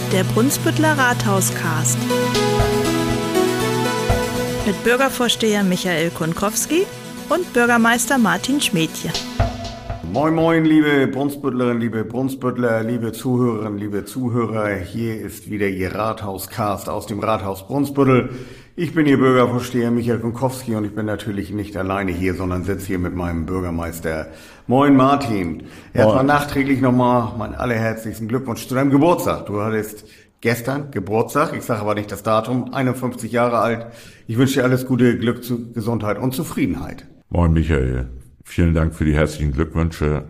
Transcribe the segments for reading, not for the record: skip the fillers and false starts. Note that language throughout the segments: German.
der Brunsbütteler Rathauscast. Mit Bürgervorsteher Michael Kunkowski und Bürgermeister Martin Schmädje. Moin moin, liebe Brunsbüttlerinnen, liebe Brunsbüttler, liebe Zuhörerinnen, liebe Zuhörer. Hier ist wieder Ihr Rathauscast aus dem Rathaus Brunsbüttel. Ich bin Ihr Bürgervorsteher Michael Kunkowski und ich bin natürlich nicht alleine hier, sondern sitze hier mit meinem Bürgermeister. Moin Martin. Erstmal nachträglich nochmal meinen allerherzlichsten Glückwunsch zu deinem Geburtstag. Du hattest gestern Geburtstag, ich sage aber nicht das Datum, 51 Jahre alt. Ich wünsche dir alles Gute, Glück, Gesundheit und Zufriedenheit. Moin Michael. Vielen Dank für die herzlichen Glückwünsche.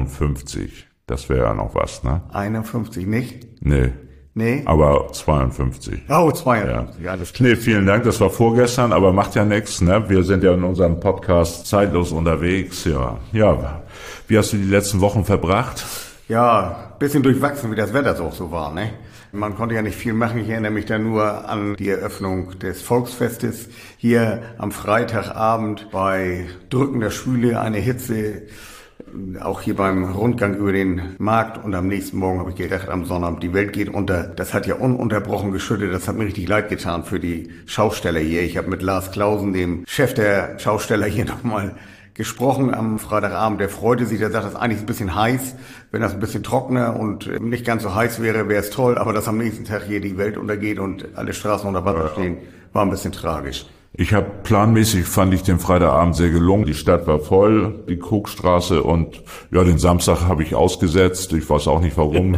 51. Das wäre ja noch was, ne? 51 nicht? Nee, aber 52. Oh, 52, ja, das klar. Nee, vielen Dank, das war vorgestern, aber macht ja nichts, ne? Wir sind ja in unserem Podcast zeitlos unterwegs, ja. Wie hast du die letzten Wochen verbracht? Ja, bisschen durchwachsen, wie das Wetter so war, ne? Man konnte ja nicht viel machen. Ich erinnere mich da nur an die Eröffnung des Volksfestes hier am Freitagabend bei drückender Schwüle, eine Hitze, auch hier beim Rundgang über den Markt. Und am nächsten Morgen habe ich gedacht, am Sonnabend, die Welt geht unter. Das hat ja ununterbrochen geschüttet. Das hat mir richtig leid getan für die Schausteller hier. Ich habe mit Lars Clausen, dem Chef der Schausteller, hier nochmal gesprochen am Freitagabend. Der freute sich, der sagt, das ist eigentlich ein bisschen heiß. Wenn das ein bisschen trockener und nicht ganz so heiß wäre, wäre es toll. Aber dass am nächsten Tag hier die Welt untergeht und alle Straßen unter Wasser stehen, war ein bisschen tragisch. Fand ich den Freitagabend sehr gelungen. Die Stadt war voll, die Kochstraße, und ja, den Samstag habe ich ausgesetzt. Ich weiß auch nicht warum.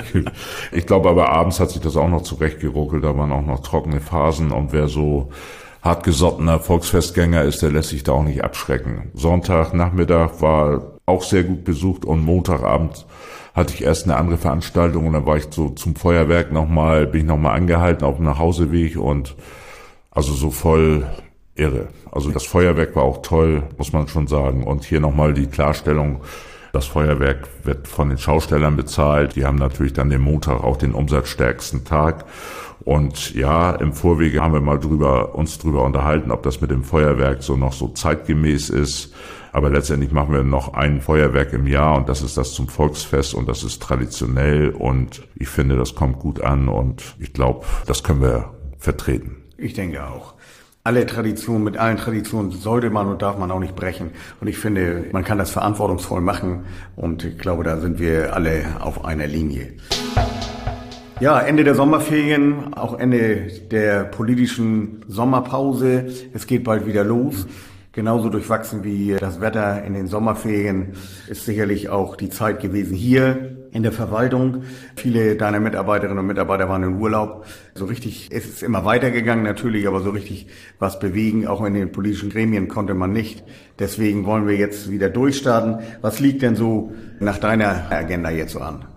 Ich glaube aber abends hat sich das auch noch zurechtgeruckelt. Da waren auch noch trockene Phasen, und wer so hartgesottener Volksfestgänger ist, der lässt sich da auch nicht abschrecken. Sonntagnachmittag war auch sehr gut besucht, und Montagabend hatte ich erst eine andere Veranstaltung, und dann war ich so zum Feuerwerk bin ich nochmal angehalten auf dem Nachhauseweg, und also so voll irre. Also das Feuerwerk war auch toll, muss man schon sagen. Und hier nochmal die Klarstellung: Das Feuerwerk wird von den Schaustellern bezahlt. Die haben natürlich dann den Montag auch den umsatzstärksten Tag. Und ja, im Vorwege haben wir mal uns drüber unterhalten, ob das mit dem Feuerwerk noch so zeitgemäß ist. Aber letztendlich machen wir noch ein Feuerwerk im Jahr, und das ist das zum Volksfest, und das ist traditionell, und ich finde, das kommt gut an, und ich glaube, das können wir vertreten. Ich denke auch. Mit allen Traditionen sollte man und darf man auch nicht brechen. Und ich finde, man kann das verantwortungsvoll machen, und ich glaube, da sind wir alle auf einer Linie. Ja, Ende der Sommerferien, auch Ende der politischen Sommerpause. Es geht bald wieder los. Genauso durchwachsen wie das Wetter in den Sommerferien ist sicherlich auch die Zeit gewesen hier in der Verwaltung. Viele deiner Mitarbeiterinnen und Mitarbeiter waren in Urlaub. So richtig ist es immer weitergegangen natürlich, aber so richtig was bewegen, auch in den politischen Gremien, konnte man nicht. Deswegen wollen wir jetzt wieder durchstarten. Was liegt denn so nach deiner Agenda jetzt so an?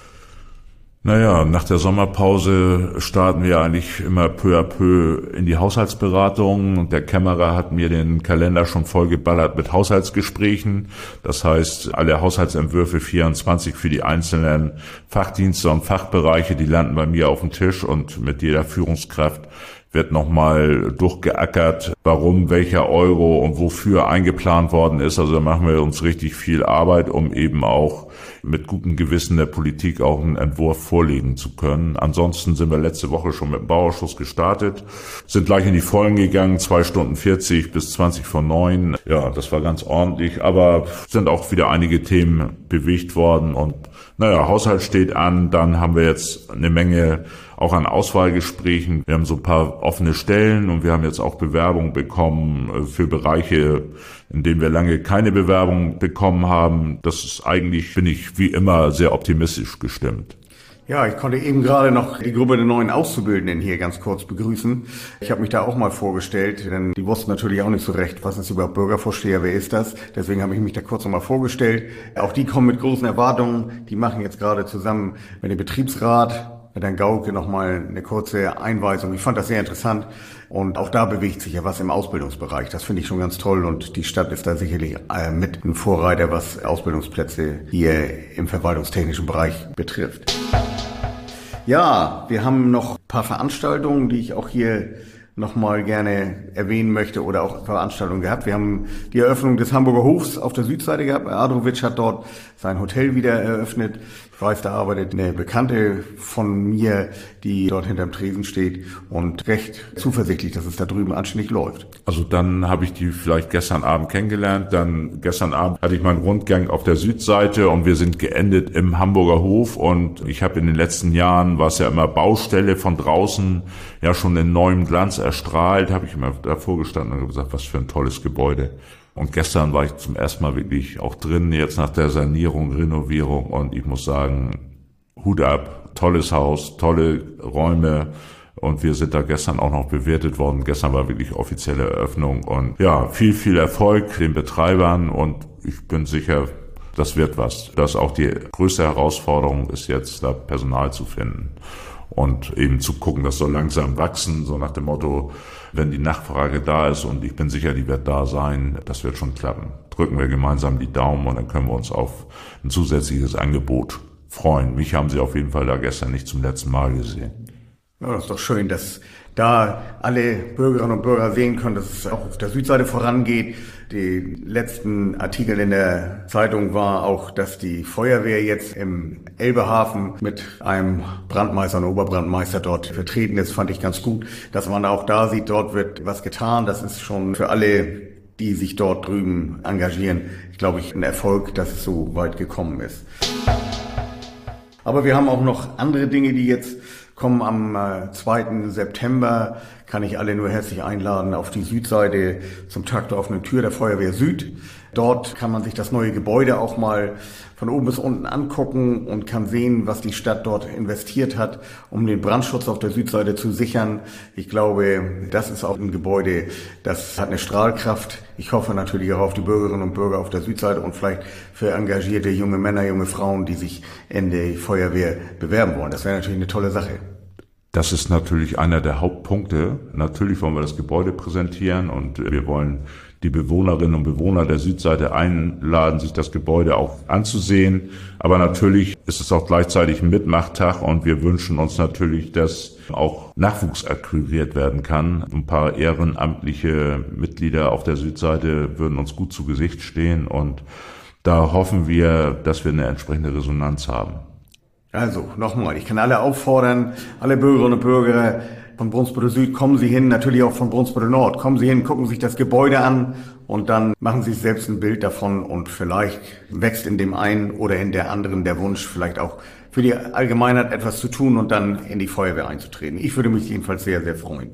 Naja, nach der Sommerpause starten wir eigentlich immer peu à peu in die Haushaltsberatung, und der Kämmerer hat mir den Kalender schon vollgeballert mit Haushaltsgesprächen. Das heißt, alle Haushaltsentwürfe 24 für die einzelnen Fachdienste und Fachbereiche, die landen bei mir auf dem Tisch, und mit jeder Führungskraft wird nochmal durchgeackert, warum welcher Euro und wofür eingeplant worden ist. Also da machen wir uns richtig viel Arbeit, um eben auch mit gutem Gewissen der Politik auch einen Entwurf vorlegen zu können. Ansonsten sind wir letzte Woche schon mit dem Bauausschuss gestartet, sind gleich in die Vollen gegangen, 2 Stunden 40 bis 20 vor 9. Ja, das war ganz ordentlich, aber sind auch wieder einige Themen bewegt worden, und Haushalt steht an. Dann haben wir jetzt eine Menge auch an Auswahlgesprächen. Wir haben so ein paar offene Stellen, und wir haben jetzt auch Bewerbungen bekommen für Bereiche, in denen wir lange keine Bewerbung bekommen haben. Das ist eigentlich, bin ich wie immer sehr optimistisch gestimmt. Ja, ich konnte eben gerade noch die Gruppe der neuen Auszubildenden hier ganz kurz begrüßen. Ich habe mich da auch mal vorgestellt, denn die wussten natürlich auch nicht so recht, was ist überhaupt Bürgervorsteher, wer ist das? Deswegen habe ich mich da kurz noch mal vorgestellt. Auch die kommen mit großen Erwartungen. Die machen jetzt gerade zusammen mit dem Betriebsrat, mit Herrn Gauke, noch mal eine kurze Einweisung. Ich fand das sehr interessant. Und auch da bewegt sich ja was im Ausbildungsbereich. Das finde ich schon ganz toll, und die Stadt ist da sicherlich mit ein Vorreiter, was Ausbildungsplätze hier im verwaltungstechnischen Bereich betrifft. Ja, wir haben noch ein paar Veranstaltungen, die ich auch hier nochmal gerne erwähnen möchte, oder auch Veranstaltungen gehabt. Wir haben die Eröffnung des Hamburger Hofs auf der Südseite gehabt. Adrovic hat dort sein Hotel wieder eröffnet. Ich weiß, da arbeitet eine Bekannte von mir, die dort hinterm Tresen steht und recht zuversichtlich, dass es da drüben anständig läuft. Also dann habe ich die vielleicht gestern Abend kennengelernt. Dann gestern Abend hatte ich meinen Rundgang auf der Südseite und wir sind geendet im Hamburger Hof. Und ich habe in den letzten Jahren, war es ja immer Baustelle von draußen, ja schon in neuem Glanz erstrahlt, habe ich immer davor gestanden und gesagt, was für ein tolles Gebäude. Und gestern war ich zum ersten Mal wirklich auch drin, jetzt nach der Sanierung, Renovierung. Und ich muss sagen, Hut ab, tolles Haus, tolle Räume. Und wir sind da gestern auch noch bewertet worden. Gestern war wirklich offizielle Eröffnung. Und ja, viel Erfolg den Betreibern. Und ich bin sicher, das wird was. Das auch die größte Herausforderung ist jetzt, da Personal zu finden. Und eben zu gucken, das soll langsam wachsen, so nach dem Motto, wenn die Nachfrage da ist und ich bin sicher, die wird da sein, das wird schon klappen. Drücken wir gemeinsam die Daumen und dann können wir uns auf ein zusätzliches Angebot freuen. Mich haben Sie auf jeden Fall da gestern nicht zum letzten Mal gesehen. Ja, das ist doch schön, dass da alle Bürgerinnen und Bürger sehen können, dass es auch auf der Südseite vorangeht. Die letzten Artikel in der Zeitung war auch, dass die Feuerwehr jetzt im Elbehafen mit einem Brandmeister und Oberbrandmeister dort vertreten ist, fand ich ganz gut. Dass man auch da sieht, dort wird was getan. Das ist schon für alle, die sich dort drüben engagieren, glaube ich, ein Erfolg, dass es so weit gekommen ist. Aber wir haben auch noch andere Dinge, die jetzt kommen. Am 2. September kann ich alle nur herzlich einladen auf die Südseite zum Tag der offenen Tür der Feuerwehr Süd. Dort kann man sich das neue Gebäude auch mal von oben bis unten angucken und kann sehen, was die Stadt dort investiert hat, um den Brandschutz auf der Südseite zu sichern. Ich glaube, das ist auch ein Gebäude, das hat eine Strahlkraft. Ich hoffe natürlich auch auf die Bürgerinnen und Bürger auf der Südseite und vielleicht für engagierte junge Männer, junge Frauen, die sich in die Feuerwehr bewerben wollen. Das wäre natürlich eine tolle Sache. Das ist natürlich einer der Hauptpunkte. Natürlich wollen wir das Gebäude präsentieren und wir wollen die Bewohnerinnen und Bewohner der Südseite einladen, sich das Gebäude auch anzusehen. Aber natürlich ist es auch gleichzeitig ein Mitmachtag und wir wünschen uns natürlich, dass auch Nachwuchs akquiriert werden kann. Ein paar ehrenamtliche Mitglieder auf der Südseite würden uns gut zu Gesicht stehen und da hoffen wir, dass wir eine entsprechende Resonanz haben. Also, nochmal, ich kann alle auffordern, alle Bürgerinnen und Bürger von Brunsbüttel Süd, kommen Sie hin, natürlich auch von Brunsbüttel Nord, kommen Sie hin, gucken sich das Gebäude an und dann machen Sie sich selbst ein Bild davon und vielleicht wächst in dem einen oder in der anderen der Wunsch, vielleicht auch für die Allgemeinheit etwas zu tun und dann in die Feuerwehr einzutreten. Ich würde mich jedenfalls sehr, sehr freuen.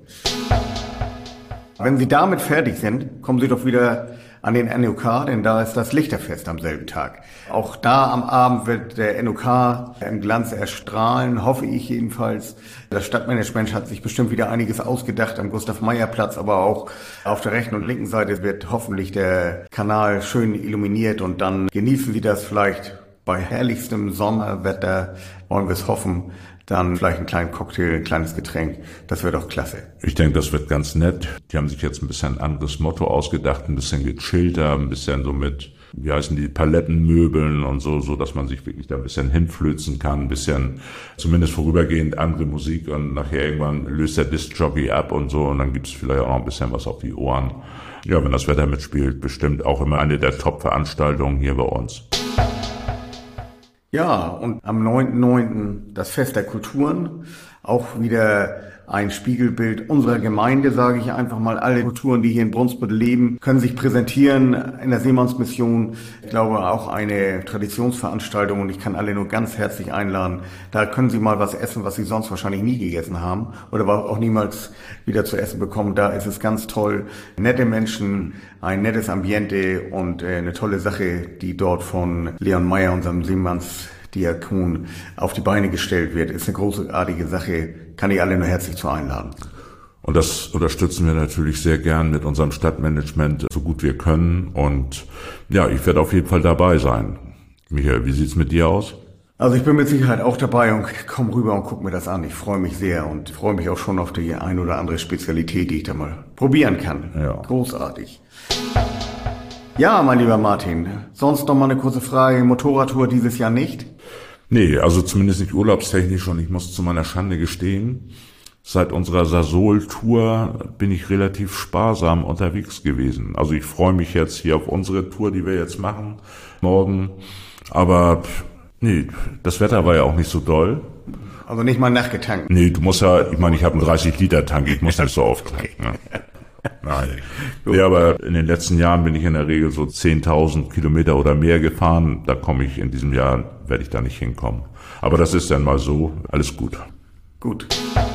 Wenn Sie damit fertig sind, kommen Sie doch wieder an den NOK, denn da ist das Lichterfest am selben Tag. Auch da am Abend wird der NOK im Glanz erstrahlen, hoffe ich jedenfalls. Das Stadtmanagement hat sich bestimmt wieder einiges ausgedacht am Gustav-Meyer-Platz, aber auch auf der rechten und linken Seite wird hoffentlich der Kanal schön illuminiert und dann genießen Sie das vielleicht bei herrlichstem Sommerwetter, wollen wir es hoffen, dann vielleicht einen kleinen Cocktail, ein kleines Getränk. Das wird doch klasse. Ich denke, das wird ganz nett. Die haben sich jetzt ein bisschen ein anderes Motto ausgedacht, ein bisschen gechillter, ein bisschen so mit, wie heißen die, Palettenmöbeln und so, dass man sich wirklich da ein bisschen hinflözen kann, ein bisschen zumindest vorübergehend andere Musik und nachher irgendwann löst der Disc-Jockey ab und so und dann gibt's vielleicht auch noch ein bisschen was auf die Ohren. Ja, wenn das Wetter mitspielt, bestimmt auch immer eine der Top-Veranstaltungen hier bei uns. Ja, und am 9.9. das Fest der Kulturen, auch wieder ein Spiegelbild unserer Gemeinde, sage ich einfach mal. Alle Kulturen, die hier in Brunsbüttel leben, können sich präsentieren in der Seemannsmission. Ich glaube, auch eine Traditionsveranstaltung und ich kann alle nur ganz herzlich einladen. Da können Sie mal was essen, was Sie sonst wahrscheinlich nie gegessen haben oder auch niemals wieder zu essen bekommen. Da ist es ganz toll. Nette Menschen, ein nettes Ambiente und eine tolle Sache, die dort von Leon Meyer, unserem Seemannsdiakon, auf die Beine gestellt wird. Ist eine großartige Sache. Kann ich alle nur herzlich zu einladen. Und das unterstützen wir natürlich sehr gern mit unserem Stadtmanagement, so gut wir können. Und ja, ich werde auf jeden Fall dabei sein. Michael, wie sieht's mit dir aus? Also ich bin mit Sicherheit auch dabei und komm rüber und guck mir das an. Ich freue mich sehr und freue mich auch schon auf die ein oder andere Spezialität, die ich da mal probieren kann. Ja. Großartig. Ja, mein lieber Martin, sonst noch mal eine kurze Frage. Motorradtour dieses Jahr nicht? Nee, also zumindest nicht urlaubstechnisch und ich muss zu meiner Schande gestehen, seit unserer Sasol-Tour bin ich relativ sparsam unterwegs gewesen. Also ich freue mich jetzt hier auf unsere Tour, die wir jetzt machen, morgen, aber Nee, das Wetter war ja auch nicht so doll. Also nicht mal nachgetankt? Nee, du musst ja, ich meine, ich habe einen 30-Liter-Tank, ich muss nicht so oft tanken. Ne? Nein. Nee, aber in den letzten Jahren bin ich in der Regel so 10.000 Kilometer oder mehr gefahren. Da komme ich in diesem Jahr, werde ich da nicht hinkommen. Aber das ist dann mal so, alles gut. Gut.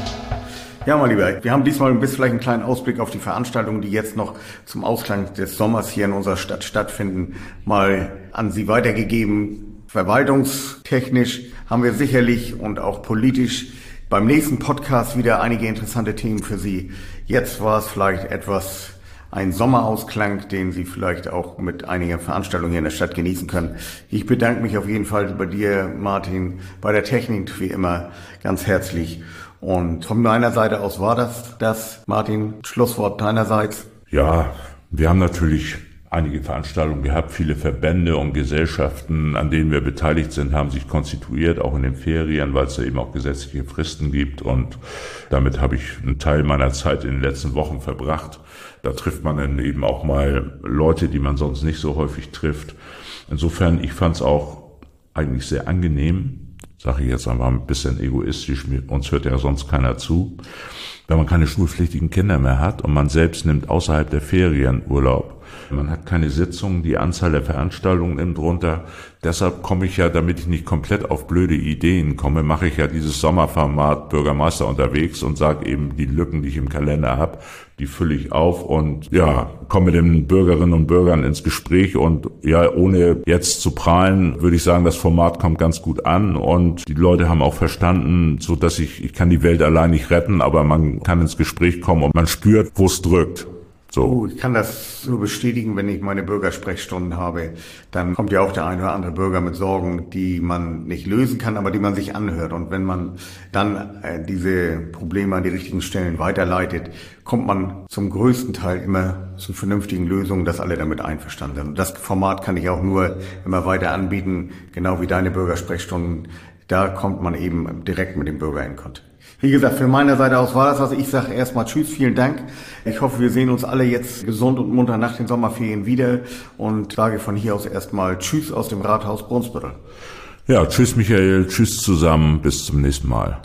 Ja, mein Lieber, wir haben diesmal vielleicht einen kleinen Ausblick auf die Veranstaltungen, die jetzt noch zum Ausklang des Sommers hier in unserer Stadt stattfinden, mal an Sie weitergegeben. Verwaltungstechnisch haben wir sicherlich und auch politisch beim nächsten Podcast wieder einige interessante Themen für Sie. Jetzt war es vielleicht etwas ein Sommerausklang, den Sie vielleicht auch mit einigen Veranstaltungen hier in der Stadt genießen können. Ich bedanke mich auf jeden Fall bei dir, Martin, bei der Technik wie immer ganz herzlich. Und von meiner Seite aus war das, Martin, Schlusswort deinerseits. Ja, wir haben natürlich einige Veranstaltungen gehabt, viele Verbände und Gesellschaften, an denen wir beteiligt sind, haben sich konstituiert, auch in den Ferien, weil es ja eben auch gesetzliche Fristen gibt, und damit habe ich einen Teil meiner Zeit in den letzten Wochen verbracht. Da trifft man dann eben auch mal Leute, die man sonst nicht so häufig trifft. Insofern, ich fand es auch eigentlich sehr angenehm, sage ich jetzt einfach ein bisschen egoistisch, uns hört ja sonst keiner zu, wenn man keine schulpflichtigen Kinder mehr hat und man selbst nimmt außerhalb der Ferien Urlaub. Man hat keine Sitzungen, die Anzahl der Veranstaltungen nimmt runter. Deshalb komme ich ja, damit ich nicht komplett auf blöde Ideen komme, mache ich ja dieses Sommerformat Bürgermeister unterwegs und sage eben, die Lücken, die ich im Kalender habe, die fülle ich auf und ja, komme mit den Bürgerinnen und Bürgern ins Gespräch, und ja, ohne jetzt zu prahlen, würde ich sagen, das Format kommt ganz gut an und die Leute haben auch verstanden, so dass ich kann die Welt allein nicht retten, aber man kann ins Gespräch kommen und man spürt, wo es drückt. So. Ich kann das so bestätigen, wenn ich meine Bürgersprechstunden habe, dann kommt ja auch der eine oder andere Bürger mit Sorgen, die man nicht lösen kann, aber die man sich anhört. Und wenn man dann diese Probleme an die richtigen Stellen weiterleitet, kommt man zum größten Teil immer zu vernünftigen Lösungen, dass alle damit einverstanden sind. Und das Format kann ich auch nur immer weiter anbieten, genau wie deine Bürgersprechstunden. Da kommt man eben direkt mit dem Bürger in Kontakt. Wie gesagt, für meine Seite aus war das was. Ich sage erstmal Tschüss, vielen Dank. Ich hoffe, wir sehen uns alle jetzt gesund und munter nach den Sommerferien wieder und sage von hier aus erstmal Tschüss aus dem Rathaus Brunsbüttel. Ja, tschüss Michael, tschüss zusammen, bis zum nächsten Mal.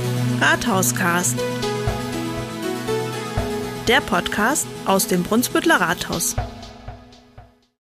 Rathauscast. Der Podcast aus dem Brunsbütteler Rathaus.